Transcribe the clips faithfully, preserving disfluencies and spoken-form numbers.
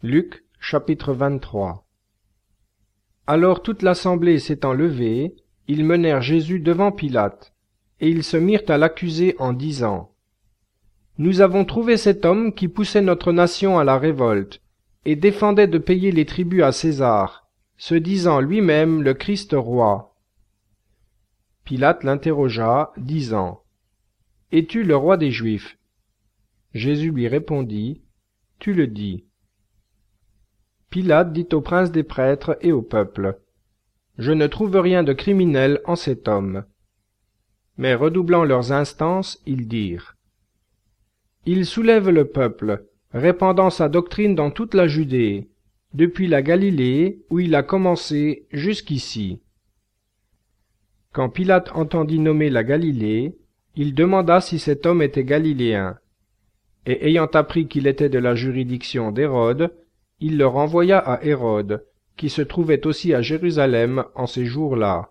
Luc chapitre vingt-trois. Alors toute l'assemblée s'étant levée, ils menèrent Jésus devant Pilate, et ils se mirent à l'accuser en disant : Nous avons trouvé cet homme qui poussait notre nation à la révolte, et défendait de payer les tributs à César, se disant lui-même le Christ roi. Pilate l'interrogea, disant : Es-tu le roi des Juifs ? Jésus lui répondit : Tu le dis. Pilate dit aux princes des prêtres et au peuple : Je ne trouve rien de criminel en cet homme. Mais redoublant leurs instances, ils dirent : Il soulève le peuple, répandant sa doctrine dans toute la Judée, depuis la Galilée, où il a commencé, jusqu'ici. Quand Pilate entendit nommer la Galilée, il demanda si cet homme était galiléen. Et ayant appris qu'il était de la juridiction d'Hérode, il le renvoya à Hérode, qui se trouvait aussi à Jérusalem en ces jours-là.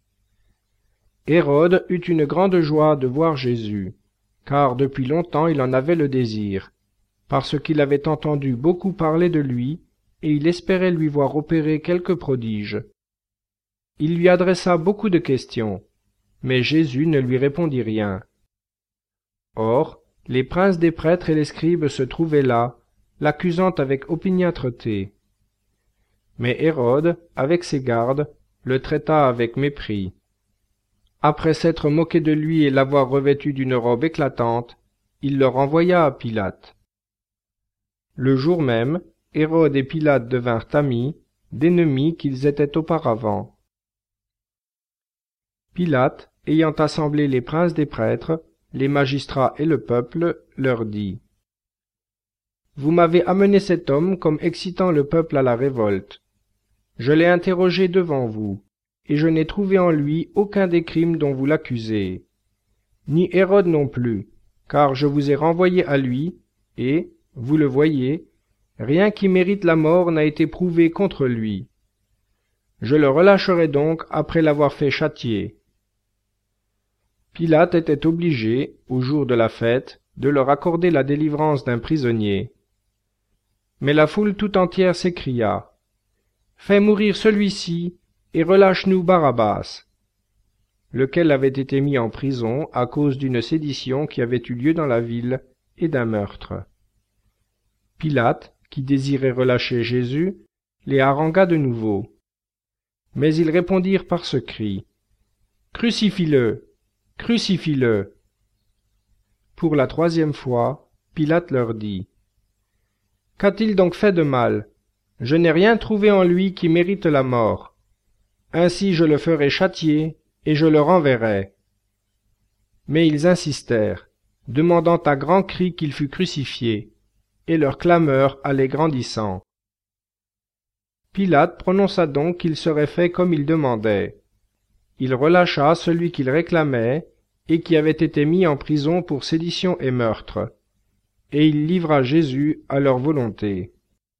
Hérode eut une grande joie de voir Jésus, car depuis longtemps il en avait le désir, parce qu'il avait entendu beaucoup parler de lui, et il espérait lui voir opérer quelque prodige. Il lui adressa beaucoup de questions, mais Jésus ne lui répondit rien. Or, les princes des prêtres et les scribes se trouvaient là, l'accusant avec opiniâtreté. Mais Hérode, avec ses gardes, le traita avec mépris. Après s'être moqué de lui et l'avoir revêtu d'une robe éclatante, il le renvoya à Pilate. Le jour même, Hérode et Pilate devinrent amis, d'ennemis qu'ils étaient auparavant. Pilate, ayant assemblé les princes des prêtres, les magistrats et le peuple, leur dit : Vous m'avez amené cet homme comme excitant le peuple à la révolte. Je l'ai interrogé devant vous, et je n'ai trouvé en lui aucun des crimes dont vous l'accusez. Ni Hérode non plus, car je vous ai renvoyé à lui, et, vous le voyez, rien qui mérite la mort n'a été prouvé contre lui. Je le relâcherai donc après l'avoir fait châtier. Pilate était obligé, au jour de la fête, de leur accorder la délivrance d'un prisonnier. Mais la foule tout entière s'écria : Fais mourir celui-ci, et relâche-nous Barabbas, lequel avait été mis en prison à cause d'une sédition qui avait eu lieu dans la ville et d'un meurtre. Pilate, qui désirait relâcher Jésus, les harangua de nouveau. Mais ils répondirent par ce cri : Crucifie-le! Crucifie-le! Pour la troisième fois, Pilate leur dit : Qu'a-t-il donc fait de mal ? Je n'ai rien trouvé en lui qui mérite la mort. Ainsi je le ferai châtier, et je le renverrai. Mais ils insistèrent, demandant à grands cris qu'il fût crucifié, et leur clameur allait grandissant. Pilate prononça donc qu'il serait fait comme il demandait. Il relâcha celui qu'il réclamait, et qui avait été mis en prison pour sédition et meurtre, et il livra Jésus à leur volonté.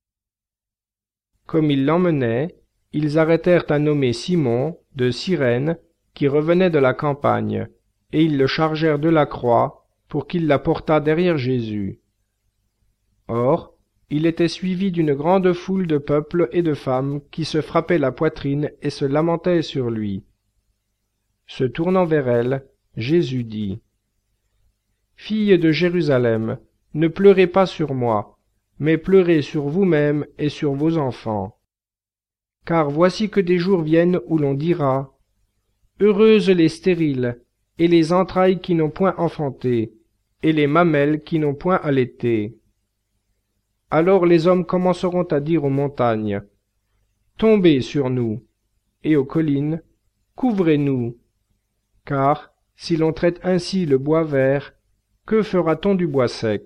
Comme ils l'emmenaient, ils arrêtèrent un nommé Simon, de Cyrène, qui revenait de la campagne, et ils le chargèrent de la croix, pour qu'il la portât derrière Jésus. Or, il était suivi d'une grande foule de peuple et de femmes qui se frappaient la poitrine et se lamentaient sur lui. Se tournant vers elles, Jésus dit : Filles de Jérusalem, ne pleurez pas sur moi, mais pleurez sur vous-mêmes et sur vos enfants. Car voici que des jours viennent où l'on dira : Heureuses les stériles, et les entrailles qui n'ont point enfanté, et les mamelles qui n'ont point allaité. Alors les hommes commenceront à dire aux montagnes : Tombez sur nous, et aux collines : Couvrez-nous. Car, si l'on traite ainsi le bois vert, que fera-t-on du bois sec ?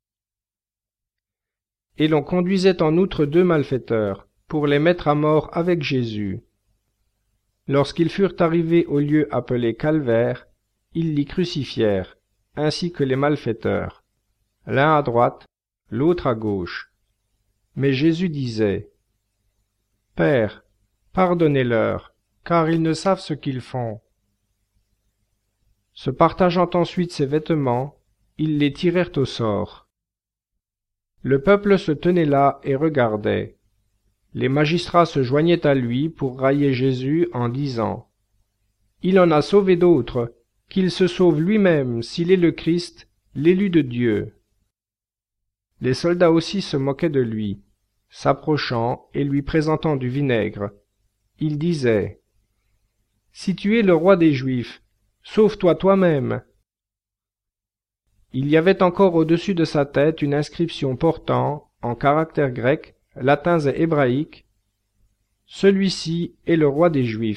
Et l'on conduisait en outre deux malfaiteurs, pour les mettre à mort avec Jésus. Lorsqu'ils furent arrivés au lieu appelé Calvaire, ils l'y crucifièrent, ainsi que les malfaiteurs, l'un à droite, l'autre à gauche. Mais Jésus disait : Père, pardonnez-leur, car ils ne savent ce qu'ils font. Se partageant ensuite ses vêtements, ils les tirèrent au sort. Le peuple se tenait là et regardait. Les magistrats se joignaient à lui pour railler Jésus en disant « Il en a sauvé d'autres, qu'il se sauve lui-même s'il est le Christ, l'élu de Dieu. » Les soldats aussi se moquaient de lui, s'approchant et lui présentant du vinaigre. Ils disaient « Si tu es le roi des Juifs, sauve-toi toi-même. » Il y avait encore au-dessus de sa tête une inscription portant, en caractères grecs, latins et hébraïques, « Celui-ci est le roi des Juifs. »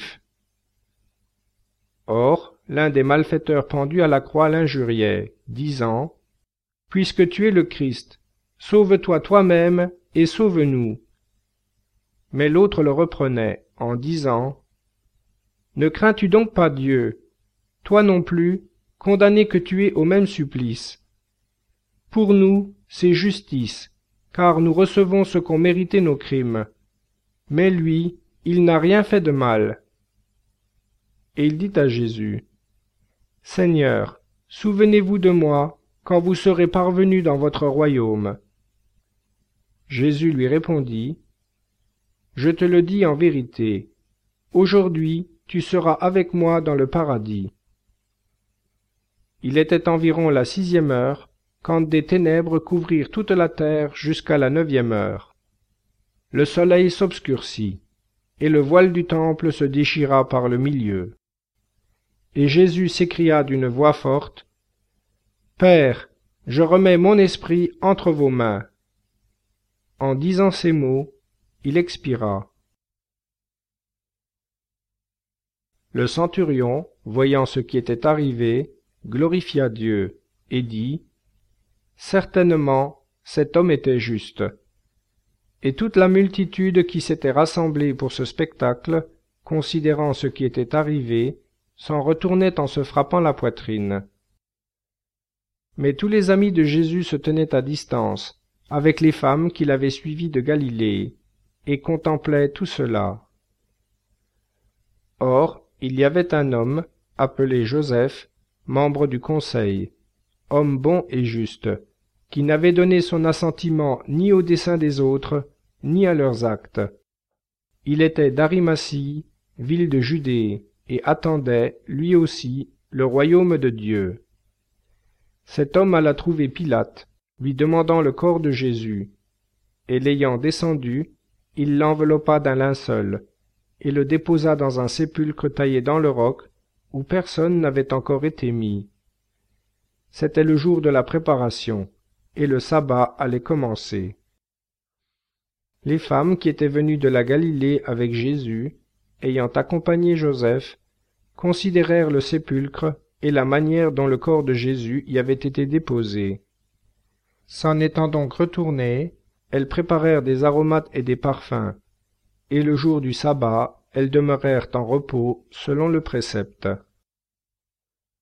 Or, l'un des malfaiteurs pendus à la croix l'injuriait, disant « Puisque tu es le Christ, sauve-toi toi-même et sauve-nous. » Mais l'autre le reprenait, en disant « Ne crains-tu donc pas Dieu, toi non plus, condamné que tu es au même supplice. Pour nous, c'est justice, car nous recevons ce qu'ont mérité nos crimes. Mais lui, il n'a rien fait de mal. » Et il dit à Jésus, « Seigneur, souvenez-vous de moi quand vous serez parvenu dans votre royaume. » Jésus lui répondit, « Je te le dis en vérité, aujourd'hui tu seras avec moi dans le paradis. » Il était environ la sixième heure, quand des ténèbres couvrirent toute la terre jusqu'à la neuvième heure. Le soleil s'obscurcit, et le voile du temple se déchira par le milieu. Et Jésus s'écria d'une voix forte, « Père, je remets mon esprit entre vos mains. » En disant ces mots, il expira. Le centurion, voyant ce qui était arrivé, glorifia Dieu, et dit, « Certainement, cet homme était juste. » Et toute la multitude qui s'était rassemblée pour ce spectacle, considérant ce qui était arrivé, s'en retournait en se frappant la poitrine. Mais tous les amis de Jésus se tenaient à distance, avec les femmes qui l'avaient suivi de Galilée, et contemplaient tout cela. Or, il y avait un homme, appelé Joseph, membre du conseil, homme bon et juste, qui n'avait donné son assentiment ni aux desseins des autres, ni à leurs actes. Il était d'Arimathie, ville de Judée, et attendait, lui aussi, le royaume de Dieu. Cet homme alla trouver Pilate, lui demandant le corps de Jésus, et l'ayant descendu, il l'enveloppa d'un linceul, et le déposa dans un sépulcre taillé dans le roc, où personne n'avait encore été mis. C'était le jour de la préparation, et le sabbat allait commencer. Les femmes qui étaient venues de la Galilée avec Jésus, ayant accompagné Joseph, considérèrent le sépulcre et la manière dont le corps de Jésus y avait été déposé. S'en étant donc retournées, elles préparèrent des aromates et des parfums, et le jour du sabbat, elles demeurèrent en repos selon le précepte.